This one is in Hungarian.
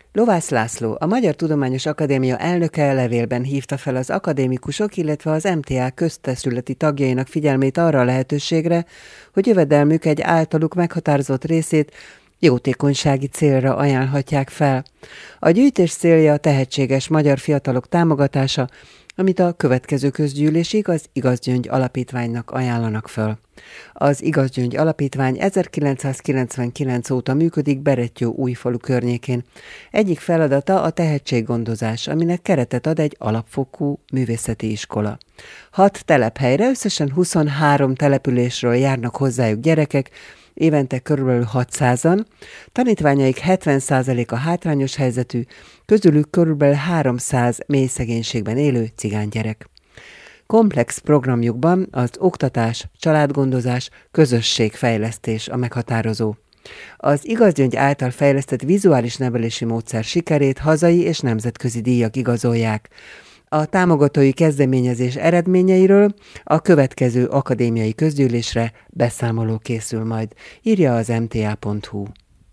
Lovász László, a Magyar Tudományos Akadémia elnöke levélben hívta fel az akadémikusok, illetve az MTA köztestületi tagjainak figyelmét arra a lehetőségre, hogy jövedelmük egy általuk meghatározott részét jótékonysági célra ajánlhatják fel. A gyűjtés célja a tehetséges magyar fiatalok támogatása, amit a következő közgyűlésig az Igazgyöngy Alapítványnak ajánlanak föl. Az Igazgyöngy Alapítvány 1999 óta működik Berettyóújfalu környékén. Egyik feladata a tehetséggondozás, aminek keretet ad egy alapfokú művészeti iskola. 6 telephelyre, összesen 23 településről járnak hozzájuk gyerekek, évente körülbelül 600-an, tanítványaik 70%-a hátrányos helyzetű, közülük körülbelül 300 mély szegénységben élő cigánygyerek. Komplex programjukban az oktatás, családgondozás, közösségfejlesztés a meghatározó. Az Igazgyöngy által fejlesztett vizuális nevelési módszer sikerét hazai és nemzetközi díjak igazolják. A támogatói kezdeményezés eredményeiről a következő akadémiai közgyűlésre beszámoló készül majd, írja az mta.hu.